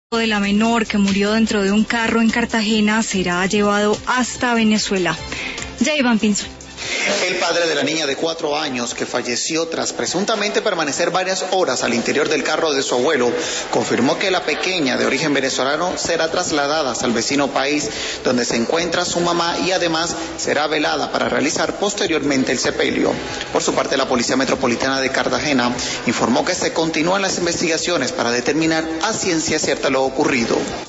De la menor que murió dentro de un carro en Cartagena será llevado hasta Venezuela. Jayvan Pinzón. El padre de la niña de 4 años que falleció tras presuntamente permanecer varias horas al interior del carro de su abuelo, confirmó que la pequeña de origen venezolano será trasladada al vecino país donde se encuentra su mamá y además será velada para realizar posteriormente el sepelio. Por su parte, la Policía Metropolitana de Cartagena informó que se continúan las investigaciones para determinar a ciencia cierta lo ocurrido.